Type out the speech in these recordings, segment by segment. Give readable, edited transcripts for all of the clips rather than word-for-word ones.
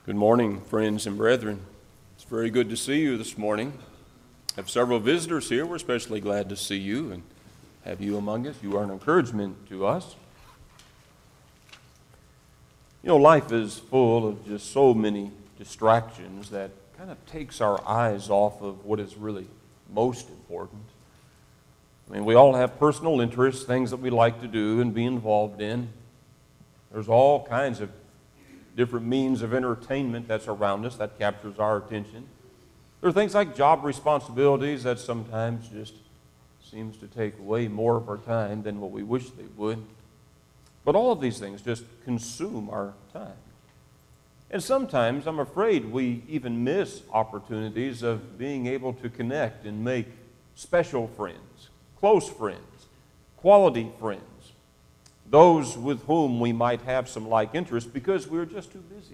Good morning, friends and brethren. It's very good to see you this morning. I have several visitors here. We're especially glad to see you and have you among us. You are an encouragement to us. You know, life is full of just so many distractions that kind of takes our eyes off of what is really most important. I mean, we all have personal interests, things that we like to do and be involved in. There's all kinds of different means of entertainment that's around us that captures our attention. There are things like job responsibilities that sometimes just seems to take way more of our time than what we wish they would. But all of these things just consume our time. And sometimes I'm afraid we even miss opportunities of being able to connect and make special friends, close friends, quality friends, those with whom we might have some like interest because we're just too busy.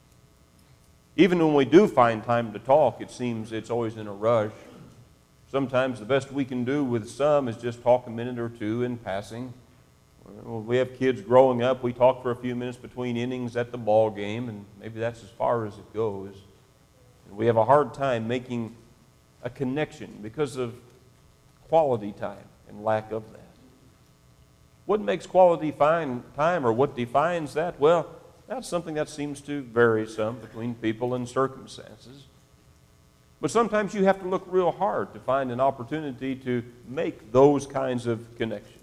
Even when we do find time to talk, it seems it's always in a rush. Sometimes the best we can do with some is just talk a minute or two in passing. When we have kids growing up, we talk for a few minutes between innings at the ball game, and maybe that's as far as it goes. And we have a hard time making a connection because of quality time and lack of that. What makes quality time, or what defines that? Well, that's something that seems to vary some between people and circumstances. But sometimes you have to look real hard to find an opportunity to make those kinds of connections.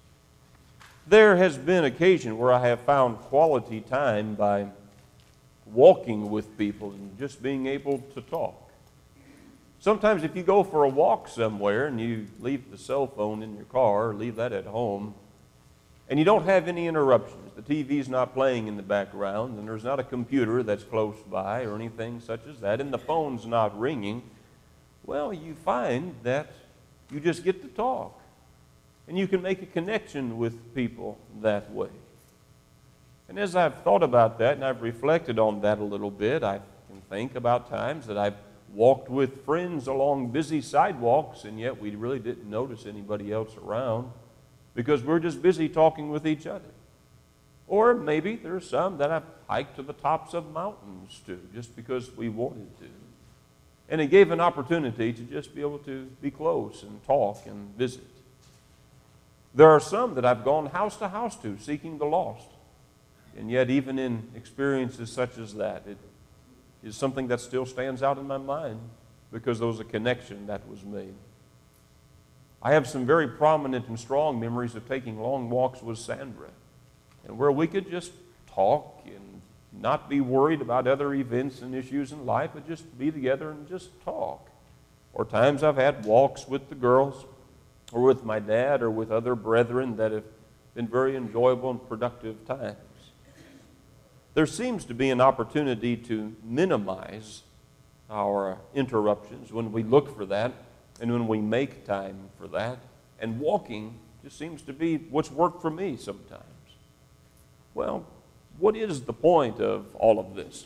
There has been occasion where I have found quality time by walking with people and just being able to talk. Sometimes if you go for a walk somewhere and you leave the cell phone in your car or leave that at home, and you don't have any interruptions, the TV's not playing in the background, and there's not a computer that's close by or anything such as that, and the phone's not ringing, well, you find that you just get to talk. And you can make a connection with people that way. And as I've thought about that and I've reflected on that a little bit, I can think about times that I've walked with friends along busy sidewalks, and yet we really didn't notice anybody else around, because we're just busy talking with each other. Or maybe there's some that I've hiked to the tops of mountains to, just because we wanted to. And it gave an opportunity to just be able to be close and talk and visit. There are some that I've gone house to house to, seeking the lost. And yet even in experiences such as that, it is something that still stands out in my mind because there was a connection that was made. I have some very prominent and strong memories of taking long walks with Sandra, and where we could just talk and not be worried about other events and issues in life, but just be together and just talk. Or times I've had walks with the girls, or with my dad, or with other brethren that have been very enjoyable and productive times. There seems to be an opportunity to minimize our interruptions when we look for that, and when we make time for that. And walking just seems to be what's worked for me sometimes. Well, what is the point of all of this?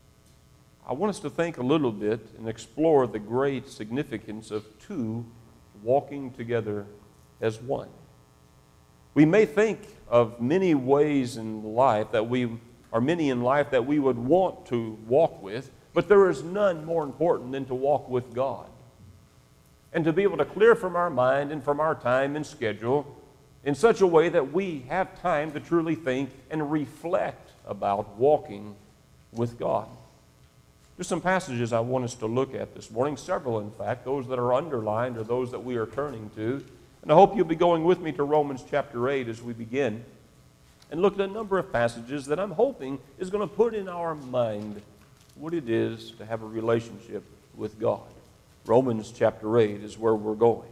I want us to think a little bit and explore the great significance of two walking together as one. We may think of many ways in life that we would want to walk with, but there is none more important than to walk with God. And to be able to clear from our mind and from our time and schedule in such a way that we have time to truly think and reflect about walking with God. There's some passages I want us to look at this morning, several in fact, those that are underlined or those that we are turning to. And I hope you'll be going with me to Romans chapter 8 as we begin and look at a number of passages that I'm hoping is going to put in our mind what it is to have a relationship with God. Romans chapter 8 is where we're going.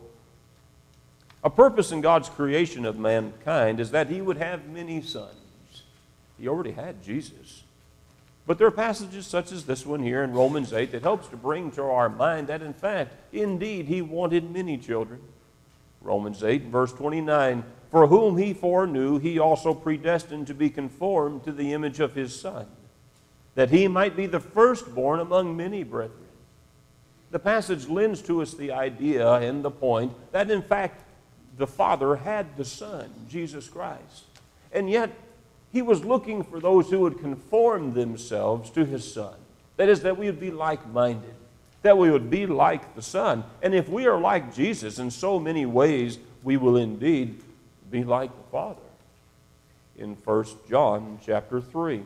A purpose in God's creation of mankind is that He would have many sons. He already had Jesus. But there are passages such as this one here in Romans 8 that helps to bring to our mind that in fact, indeed, He wanted many children. Romans 8, verse 29, "For whom He foreknew, He also predestined to be conformed to the image of His Son, that He might be the firstborn among many brethren." The passage lends to us the idea and the point that, in fact, the Father had the Son, Jesus Christ. And yet, He was looking for those who would conform themselves to His Son. That is, that we would be like-minded, that we would be like the Son. And if we are like Jesus in so many ways, we will indeed be like the Father. In 1 John chapter 3.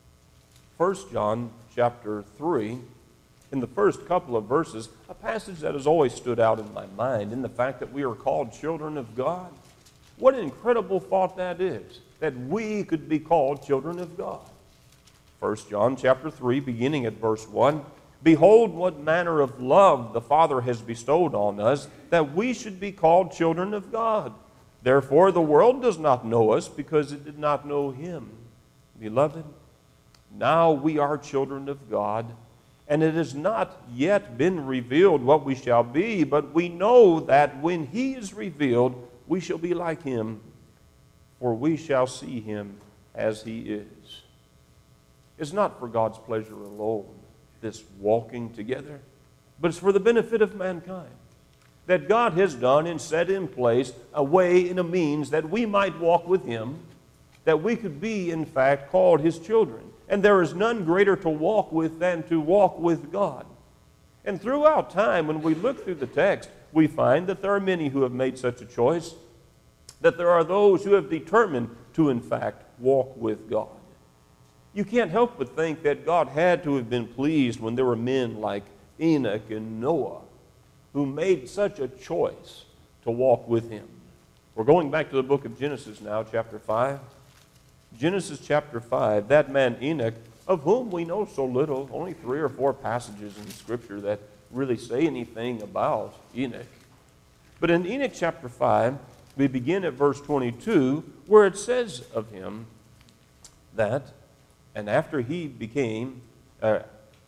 1 John chapter 3, in the first couple of verses, a passage that has always stood out in my mind in the fact that we are called children of God. What an incredible thought that is, that we could be called children of God. 1 John chapter 3, beginning at verse 1, "Behold what manner of love the Father has bestowed on us, that we should be called children of God. Therefore the world does not know us, because it did not know Him. Beloved, now we are children of God, and it has not yet been revealed what we shall be, but we know that when He is revealed, we shall be like Him, for we shall see Him as He is." It's not for God's pleasure alone, this walking together, but it's for the benefit of mankind. That God has done and set in place a way and a means that we might walk with Him, that we could be, in fact, called His children. And there is none greater to walk with than to walk with God. And throughout time, when we look through the text, we find that there are many who have made such a choice, that there are those who have determined to, in fact, walk with God. You can't help but think that God had to have been pleased when there were men like Enoch and Noah who made such a choice to walk with Him. We're going back to the book of Genesis now, chapter 5. Genesis chapter 5, that man Enoch, of whom we know so little, only 3 or 4 passages in Scripture that really say anything about Enoch. But in Enoch chapter 5, we begin at verse 22, where it says of him that, and after he became the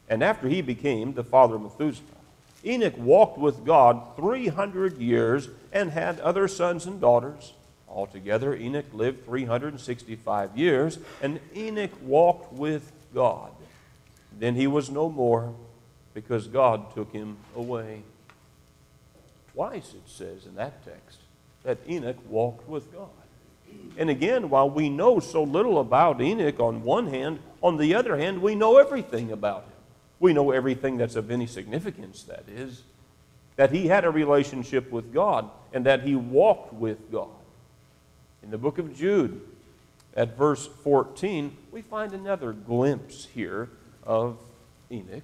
father of Methuselah, Enoch walked with God 300 years and had other sons and daughters. Altogether, Enoch lived 365 years, and Enoch walked with God. Then he was no more, because God took him away. Twice it says in that text that Enoch walked with God. And again, while we know so little about Enoch on one hand, on the other hand, we know everything about him. We know everything that's of any significance, that is, that he had a relationship with God and that he walked with God. In the book of Jude, at verse 14, we find another glimpse here of Enoch.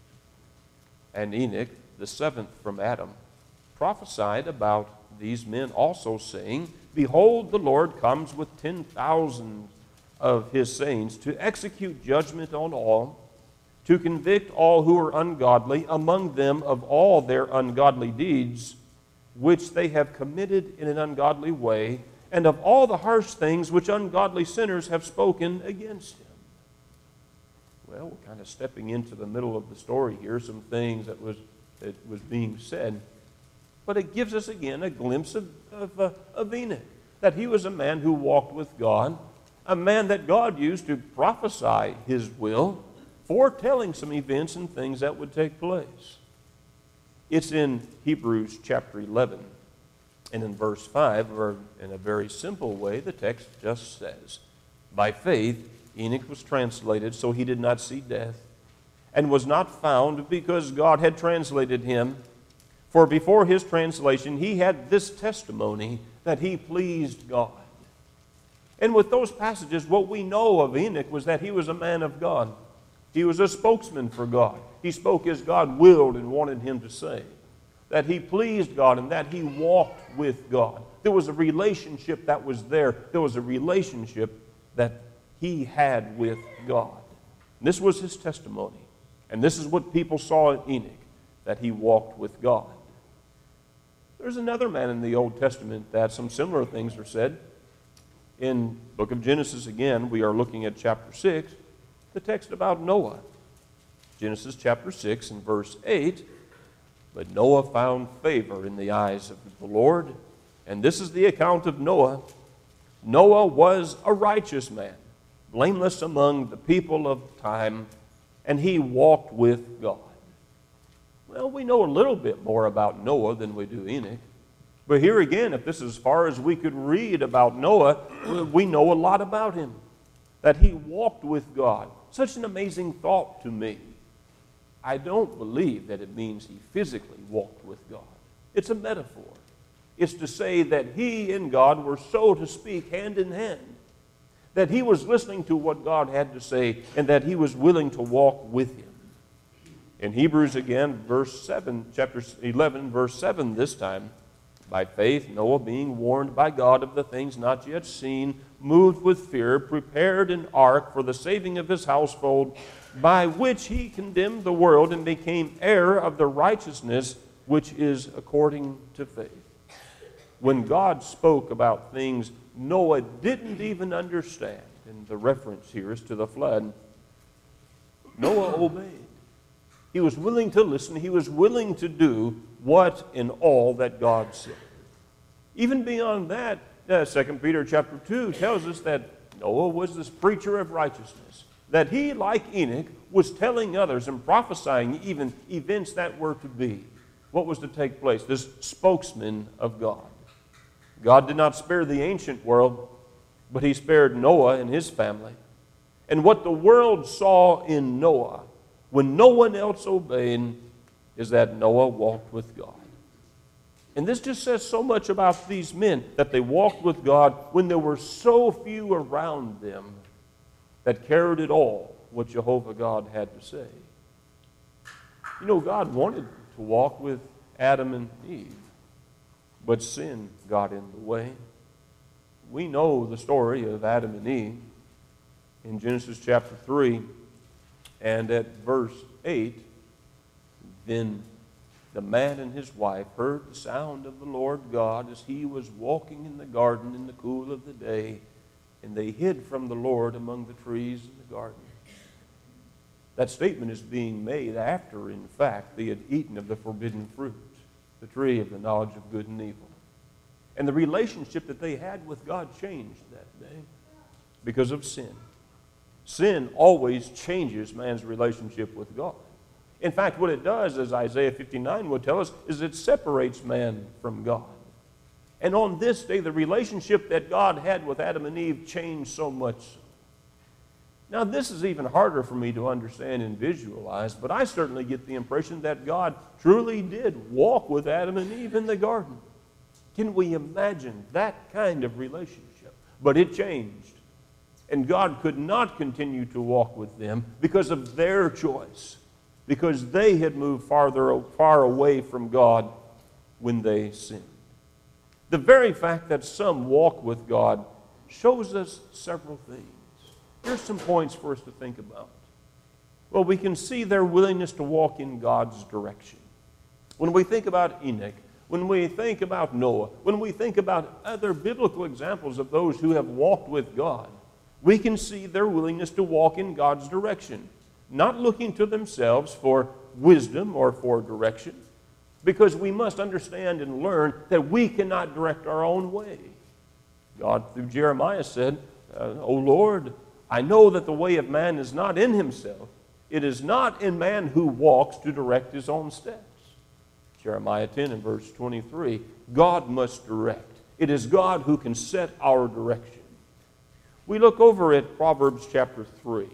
And Enoch, the seventh from Adam, prophesied about these men also, saying, "Behold, the Lord comes with 10,000 of His saints to execute judgment on all, to convict all who are ungodly among them of all their ungodly deeds, which they have committed in an ungodly way, and of all the harsh things which ungodly sinners have spoken against Him." Well, we're kind of stepping into the middle of the story here, some things that was being said. But it gives us again a glimpse of Enoch, that he was a man who walked with God, a man that God used to prophesy His will, foretelling some events and things that would take place. It's in Hebrews chapter 11. And in verse 5, or in a very simple way, the text just says, "By faith Enoch was translated, so he did not see death, and was not found, because God had translated him. For before his translation he had this testimony, that he pleased God." And with those passages, what we know of Enoch was that he was a man of God. He was a spokesman for God. He spoke as God willed and wanted him to say. That he pleased God and that he walked with God. There was a relationship that was there. There was a relationship that he had with God. And this was his testimony. And this is what people saw in Enoch, that he walked with God. There's another man in the Old Testament that some similar things are said. In the book of Genesis again, we are looking at chapter 6, the text about Noah. Genesis chapter 6 and verse 8. "But Noah found favor in the eyes of the Lord." And this is the account of Noah. "Noah was a righteous man, blameless among the people of time, and he walked with God." Well, we know a little bit more about Noah than we do Enoch. But here again, if this is as far as we could read about Noah, we know a lot about him. That he walked with God. Such an amazing thought to me. I don't believe that it means he physically walked with God. It's a metaphor. It's to say that he and God were, so to speak, hand in hand. That he was listening to what God had to say and that he was willing to walk with him. In Hebrews again, chapter 11, verse 7 this time, by faith Noah, being warned by God of the things not yet seen, moved with fear, prepared an ark for the saving of his household, by which he condemned the world and became heir of the righteousness which is according to faith. When God spoke about things Noah didn't even understand, and the reference here is to the flood, Noah obeyed. He was willing to listen. He was willing to do what and all that God said. Even beyond that, 2 Peter chapter 2 tells us that Noah was this preacher of righteousness. That he, like Enoch, was telling others and prophesying even events that were to be. What was to take place? This spokesman of God. God did not spare the ancient world, but he spared Noah and his family. And what the world saw in Noah, when no one else obeyed, is that Noah walked with God. And this just says so much about these men, that they walked with God when there were so few around them that cared at all what Jehovah God had to say. You know, God wanted to walk with Adam and Eve, but sin got in the way. We know the story of Adam and Eve in Genesis chapter 3, and at verse 8, then the man and his wife heard the sound of the Lord God as he was walking in the garden in the cool of the day, and they hid from the Lord among the trees in the garden. That statement is being made after, in fact, they had eaten of the forbidden fruit, the tree of the knowledge of good and evil. And the relationship that they had with God changed that day because of sin. Sin always changes man's relationship with God. In fact, what it does, as Isaiah 59 would tell us, is it separates man from God. And on this day, the relationship that God had with Adam and Eve changed so much so. Now, this is even harder for me to understand and visualize, but I certainly get the impression that God truly did walk with Adam and Eve in the garden. Can we imagine that kind of relationship? But it changed. And God could not continue to walk with them because of their choice, because they had moved far away from God when they sinned. The very fact that some walk with God shows us several things. Here's some points for us to think about. Well, we can see their willingness to walk in God's direction. When we think about Enoch, when we think about Noah, when we think about other biblical examples of those who have walked with God, we can see their willingness to walk in God's direction, not looking to themselves for wisdom or for direction, because we must understand and learn that we cannot direct our own way. God, through Jeremiah, said, O Lord, I know that the way of man is not in himself. It is not in man who walks to direct his own steps. Jeremiah 10 and verse 23, God must direct. It is God who can set our direction. We look over at Proverbs chapter 3.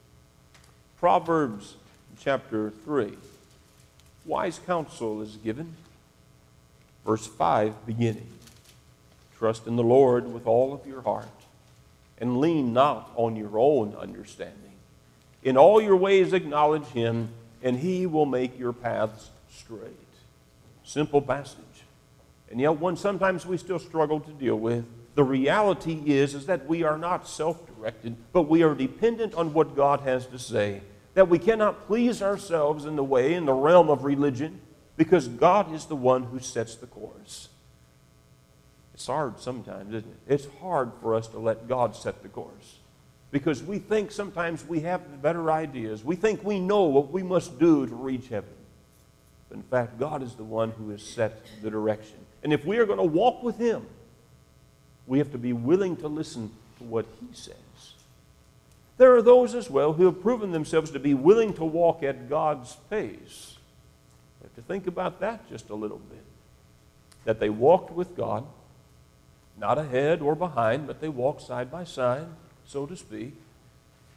Proverbs chapter 3. Wise counsel is given. Verse 5 beginning. Trust in the Lord with all of your heart, and lean not on your own understanding. In all your ways acknowledge him, and he will make your paths straight. Simple passage. And yet one sometimes we still struggle to deal with. The reality is that we are not self-directed, but we are dependent on what God has to say. That we cannot please ourselves in the realm of religion, because God is the one who sets the course. It's hard sometimes, isn't it? It's hard for us to let God set the course, because we think sometimes we have better ideas. We think we know what we must do to reach heaven. But in fact, God is the one who has set the direction. And if we are going to walk with him, we have to be willing to listen to what he says. There are those as well who have proven themselves to be willing to walk at God's pace. We have to think about that just a little bit. That they walked with God, not ahead or behind, but they walked side by side, so to speak.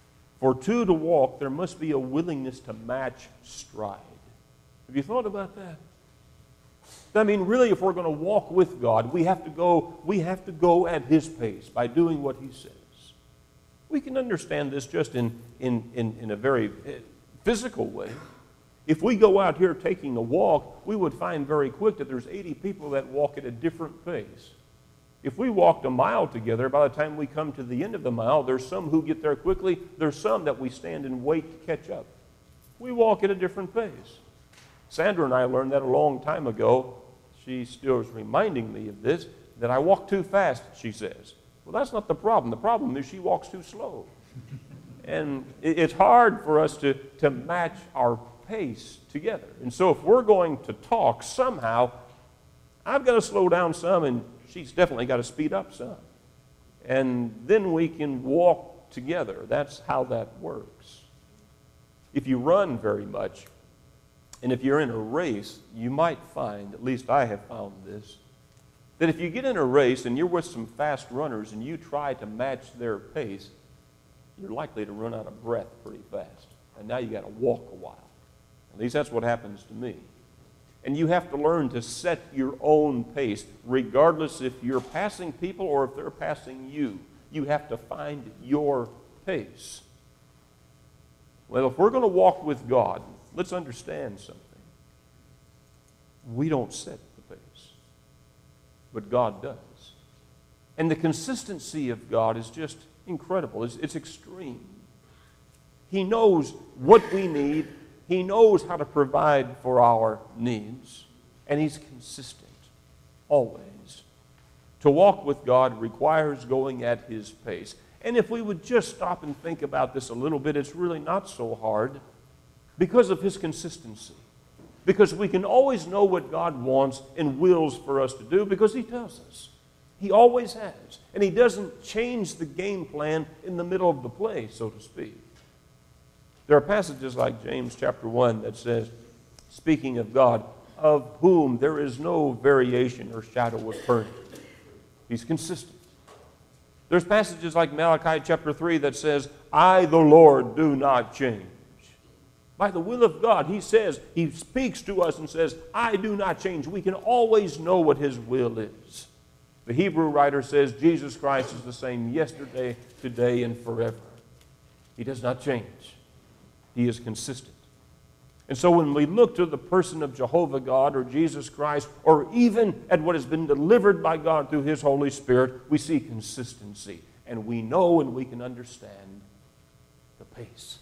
For two to walk, there must be a willingness to match stride. Have you thought about that? I mean, really, if we're going to walk with God, we have to go at His pace by doing what He says. We can understand this just in a very physical way. If we go out here taking a walk, we would find very quick that there's 80 people that walk at a different pace. If we walked a mile together, by the time we come to the end of the mile, there's some who get there quickly. There's some that we stand and wait to catch up. We walk at a different pace. Sandra and I learned that a long time ago. She still is reminding me of this, that I walk too fast, she says. Well, that's not the problem. The problem is she walks too slow. And it's hard for us to match our pace together. And so if we're going to talk, somehow, I've got to slow down some, and she's definitely got to speed up some. And then we can walk together. That's how that works. If you run very much, and if you're in a race, you might find, at least I have found this, that if you get in a race and you're with some fast runners and you try to match their pace, you're likely to run out of breath pretty fast. And now you got to walk a while. At least that's what happens to me. And you have to learn to set your own pace, regardless if you're passing people or if they're passing you. You have to find your pace. Well, if we're going to walk with God, let's understand something. We don't set the pace, but God does. And the consistency of God is just incredible. It's extreme. He knows what we need. He knows how to provide for our needs. And He's consistent, always. To walk with God requires going at His pace. And if we would just stop and think about this a little bit, it's really not so hard because of His consistency. Because we can always know what God wants and wills for us to do because He tells us. He always has. And He doesn't change the game plan in the middle of the play, so to speak. There are passages like James chapter 1 that says, speaking of God, of whom there is no variation or shadow of turning. He's consistent. There's passages like Malachi chapter 3 that says, I, the Lord, do not change. By the will of God, He says, He speaks to us and says, I do not change. We can always know what His will is. The Hebrew writer says, Jesus Christ is the same yesterday, today, and forever. He does not change. He is consistent. And so when we look to the person of Jehovah God or Jesus Christ, or even at what has been delivered by God through His Holy Spirit, we see consistency. And we know and we can understand the pace.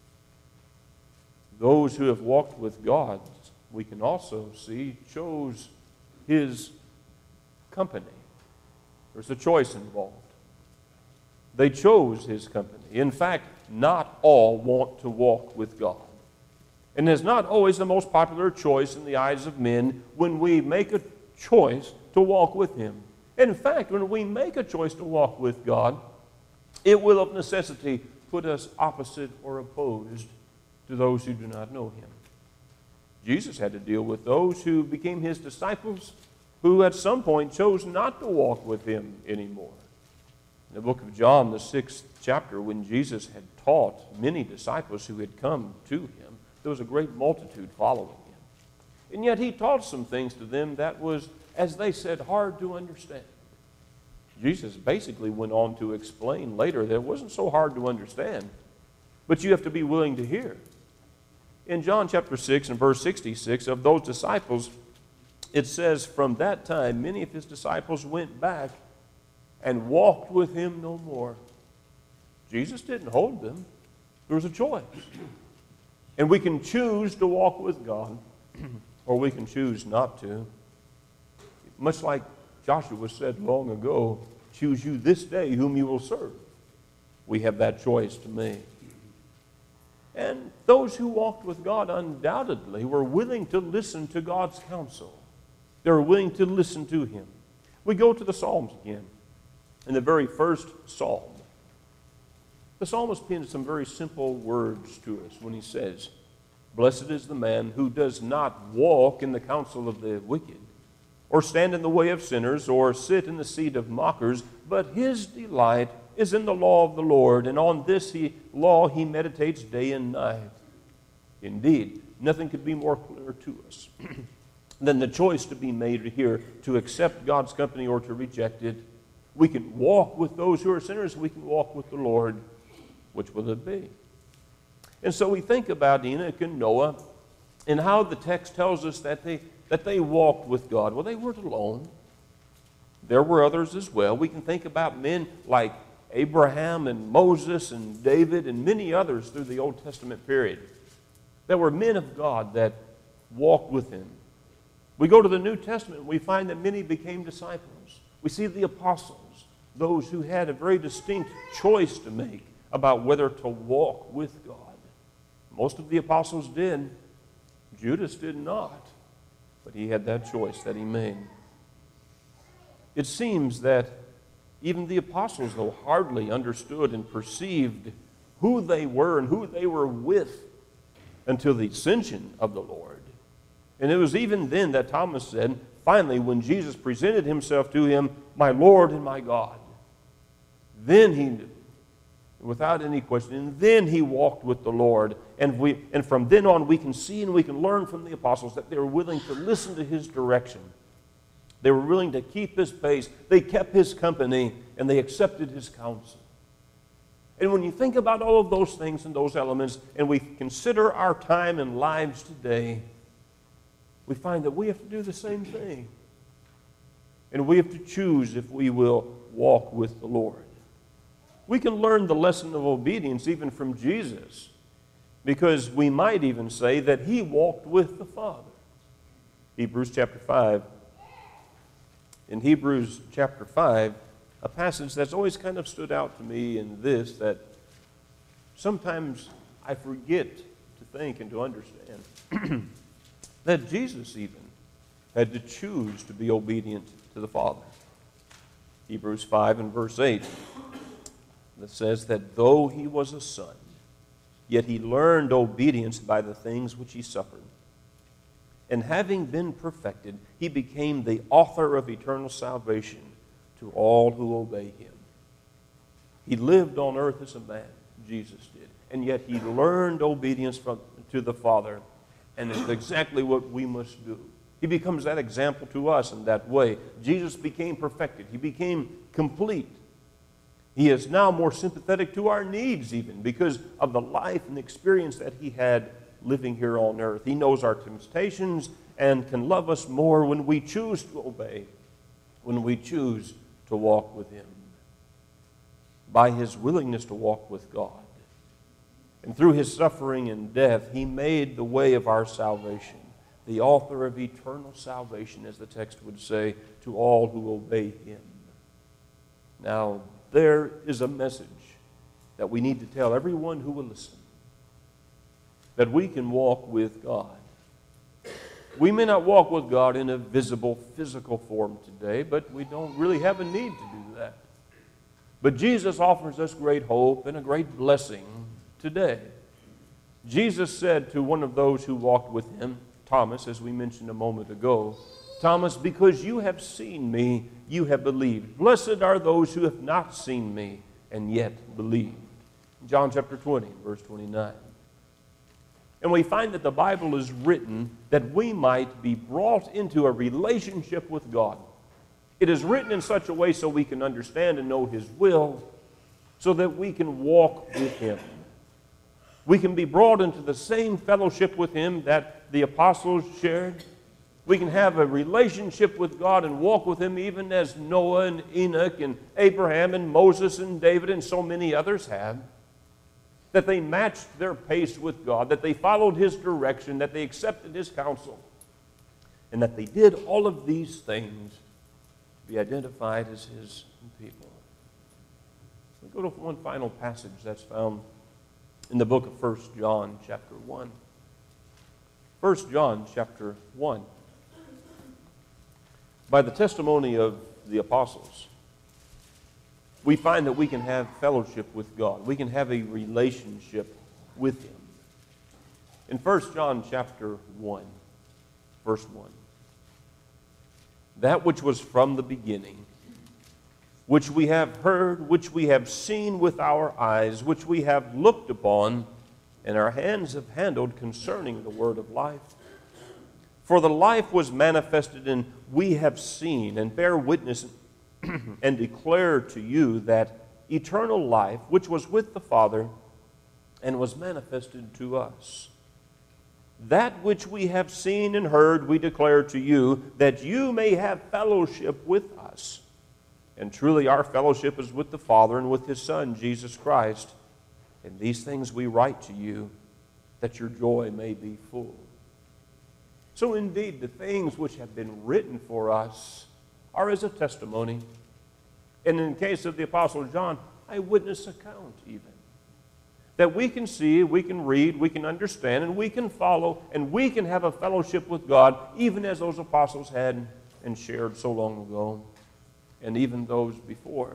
Those who have walked with God, we can also see, chose His company. There's a choice involved. They chose His company. In fact, not all want to walk with God. And it's not always the most popular choice in the eyes of men when we make a choice to walk with Him. In fact, when we make a choice to walk with God, it will of necessity put us opposite or opposed to those who do not know Him. Jesus had to deal with those who became His disciples who at some point chose not to walk with Him anymore. In the book of John, the 6th chapter, when Jesus had taught many disciples who had come to Him, there was a great multitude following Him. And yet He taught some things to them that was, as they said, hard to understand. Jesus basically went on to explain later that it wasn't so hard to understand, but you have to be willing to hear. In John chapter 6 and verse 66, of those disciples, it says, from that time many of His disciples went back and walked with Him no more. Jesus didn't hold them. There was a choice. And we can choose to walk with God, or we can choose not to. Much like Joshua said long ago, choose you this day whom you will serve. We have that choice to make. And those who walked with God undoubtedly were willing to listen to God's counsel. They were willing to listen to Him. We go to the Psalms again. In the very first psalm, the psalmist penned some very simple words to us when he says, blessed is the man who does not walk in the counsel of the wicked, or stand in the way of sinners, or sit in the seat of mockers, but his delight is in the law of the Lord, and on this law he meditates day and night. Indeed, nothing could be more clear to us than the choice to be made here to accept God's company or to reject it. We can walk with those who are sinners. We can walk with the Lord. Which will it be? And so we think about Enoch and Noah and how the text tells us that they walked with God. Well, they weren't alone. There were others as well. We can think about men like Abraham and Moses and David and many others through the Old Testament period. There were men of God that walked with him. We go to the New Testament and we find that many became disciples. We see the apostles, those who had a very distinct choice to make about whether to walk with God. Most of the apostles did. Judas did not, but he had that choice that he made. It seems that even the apostles, though, hardly understood and perceived who they were and who they were with until the ascension of the Lord. And it was even then that Thomas said, finally, when Jesus presented himself to him, my Lord and my God, then he knew, without any question, and then he walked with the Lord. And from then on, we can see and we can learn from the apostles that they were willing to listen to his direction. They were willing to keep his pace. They kept his company, and they accepted his counsel. And when you think about all of those things and those elements, and we consider our time and lives today, we find that we have to do the same thing. And we have to choose if we will walk with the Lord. We can learn the lesson of obedience even from Jesus, because we might even say that he walked with the Father. Hebrews chapter 5. In Hebrews chapter 5, a passage that's always kind of stood out to me in this, that sometimes I forget to think and to understand, that Jesus even had to choose to be obedient to the Father. Hebrews 5 and verse 8, that says that though he was a son, yet he learned obedience by the things which he suffered. And having been perfected, he became the author of eternal salvation to all who obey him. He lived on earth as a man, Jesus did, and yet he learned obedience to the Father, and it's exactly what we must do. He becomes that example to us in that way. Jesus became perfected. He became complete. He is now more sympathetic to our needs even because of the life and experience that he had living here on earth. He knows our temptations and can love us more when we choose to obey, when we choose to walk with him. By his willingness to walk with God. And through his suffering and death, he made the way of our salvation, the author of eternal salvation, as the text would say, to all who obey him. Now, there is a message that we need to tell everyone who will listen, that we can walk with God. We may not walk with God in a visible, physical form today, but we don't really have a need to do that. But Jesus offers us great hope and a great blessing today. Jesus said to one of those who walked with him, Thomas, as we mentioned a moment ago, Thomas, because you have seen me, you have believed. Blessed are those who have not seen me and yet believed. John chapter 20, verse 29. And we find that the Bible is written that we might be brought into a relationship with God. It is written in such a way so we can understand and know his will, so that we can walk with him. We can be brought into the same fellowship with him that the apostles shared. We can have a relationship with God and walk with him even as Noah and Enoch and Abraham and Moses and David and so many others have. That they matched their pace with God, that they followed his direction, that they accepted his counsel, and that they did all of these things to be identified as his people. We go to one final passage that's found in the book of 1 John chapter 1. 1 John chapter 1. By the testimony of the apostles, we find that we can have fellowship with God. We can have a relationship with him. In 1 John chapter 1, verse 1, that which was from the beginning, which we have heard, which we have seen with our eyes, which we have looked upon, and our hands have handled concerning the word of life. For the life was manifested, and we have seen, and bear witness, and declare to you that eternal life, which was with the Father, and was manifested to us. That which we have seen and heard we declare to you, that you may have fellowship with us. And truly our fellowship is with the Father and with His Son, Jesus Christ. And these things we write to you, that your joy may be full. So indeed, the things which have been written for us are as a testimony. And in the case of the Apostle John, eyewitness account even. That we can see, we can read, we can understand, and we can follow, and we can have a fellowship with God, even as those apostles had and shared so long ago, and even those before,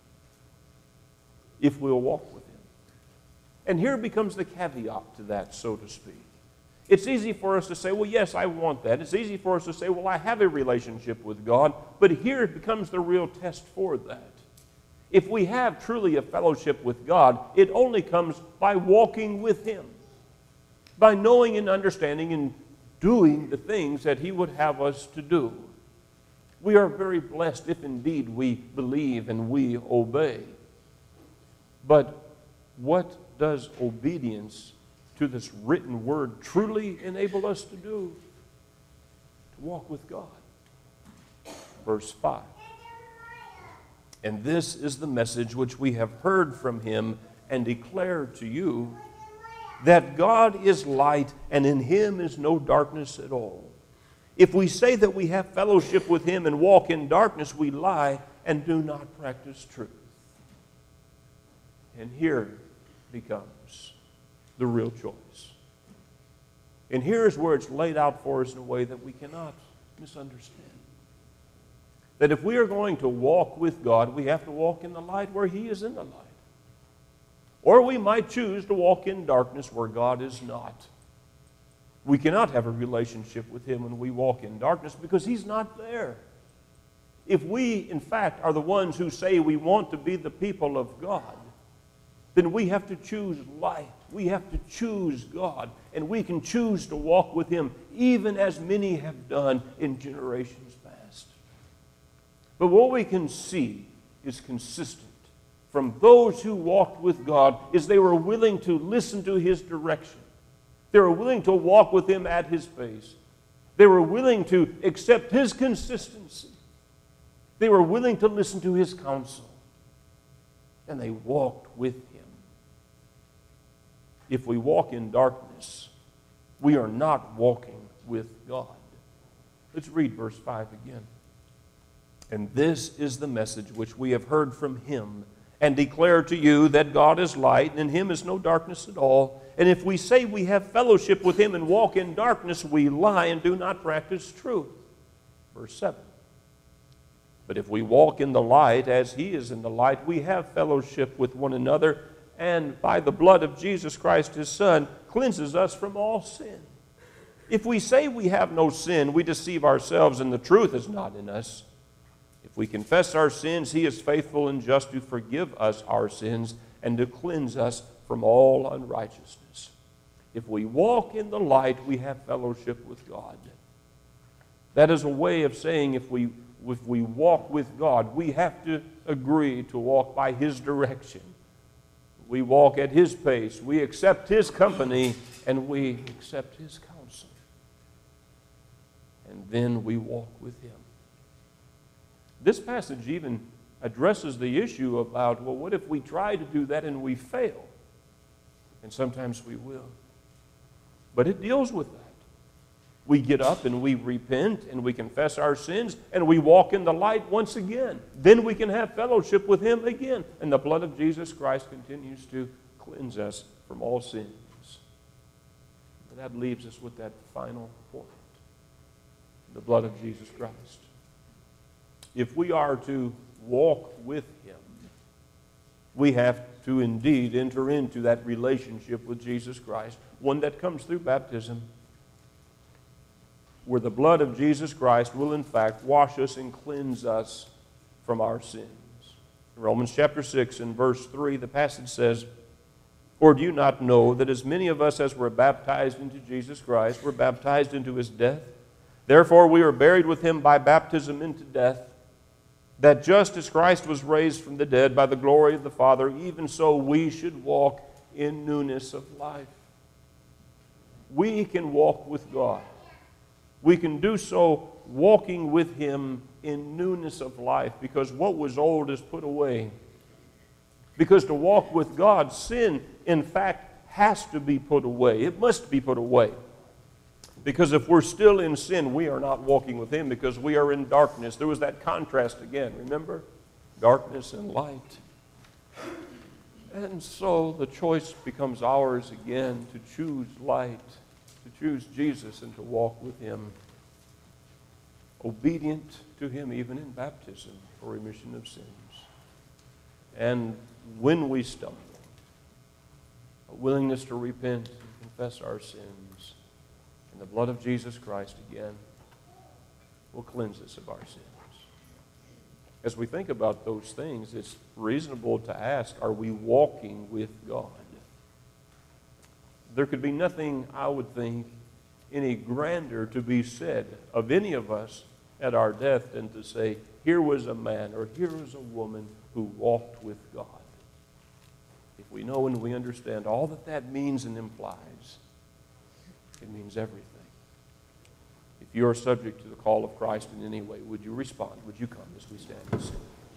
if we'll walk with Him. And here becomes the caveat to that, so to speak. It's easy for us to say, well, yes, I want that. It's easy for us to say, well, I have a relationship with God. But here it becomes the real test for that. If we have truly a fellowship with God, it only comes by walking with Him, by knowing and understanding and doing the things that He would have us to do. We are very blessed if indeed we believe and we obey. But what does obedience to this written word truly enable us to do? To walk with God. Verse 5. And this is the message which we have heard from Him and declare to you, that God is light, and in Him is no darkness at all. If we say that we have fellowship with Him and walk in darkness, we lie and do not practice truth. And here becomes the real choice. And here's where it's laid out for us in a way that we cannot misunderstand. That if we are going to walk with God, we have to walk in the light where He is in the light. Or we might choose to walk in darkness where God is not. We cannot have a relationship with Him when we walk in darkness because He's not there. If we, in fact, are the ones who say we want to be the people of God, then we have to choose light. We have to choose God. And we can choose to walk with Him, even as many have done in generations past. But what we can see is consistent from those who walked with God is they were willing to listen to His direction. They were willing to walk with Him at His pace. They were willing to accept His consistency. They were willing to listen to His counsel. And they walked with Him. If we walk in darkness, we are not walking with God. Let's read verse 5 again. And this is the message which we have heard from Him and declare to you, that God is light, and in Him is no darkness at all. And if we say we have fellowship with Him and walk in darkness, we lie and do not practice truth. Verse 7. But if we walk in the light as He is in the light, we have fellowship with one another, and by the blood of Jesus Christ His Son cleanses us from all sin. If we say we have no sin, we deceive ourselves, and the truth is not in us. If we confess our sins, He is faithful and just to forgive us our sins and to cleanse us from all unrighteousness. If we walk in the light, we have fellowship with God. That is a way of saying if we walk with God, we have to agree to walk by His direction. We walk at His pace. We accept His company, and we accept His counsel. And then we walk with Him. This passage even addresses the issue about, well, what if we try to do that and we fail? And sometimes we will. But it deals with that. We get up and we repent and we confess our sins and we walk in the light once again. Then we can have fellowship with Him again. And the blood of Jesus Christ continues to cleanse us from all sins. And that leaves us with that final point. The blood of Jesus Christ. If we are to walk with Him, we have to indeed enter into that relationship with Jesus Christ, one that comes through baptism, where the blood of Jesus Christ will in fact wash us and cleanse us from our sins. In Romans chapter 6 and verse 3, the passage says, "Or do you not know that as many of us as were baptized into Jesus Christ were baptized into his death? Therefore we are buried with him by baptism into death, that just as Christ was raised from the dead by the glory of the Father, even so we should walk in newness of life." We can walk with God. We can do so walking with him in newness of life, because what was old is put away. Because to walk with God, sin, in fact, has to be put away. It must be put away. Because if we're still in sin, we are not walking with him, because we are in darkness. There was that contrast again, remember? Darkness and light. And so the choice becomes ours again to choose light, to choose Jesus, and to walk with him, obedient to him even in baptism for remission of sins. And when we stumble, a willingness to repent and confess our sins, and the blood of Jesus Christ again will cleanse us of our sins. As we think about those things, it's reasonable to ask, are we walking with God? There could be nothing, I would think, any grander to be said of any of us at our death than to say, here was a man or here was a woman who walked with God. If we know and we understand all that that means and implies, it means everything. If you are subject to the call of Christ in any way, would you respond? Would you come as we stand and sing?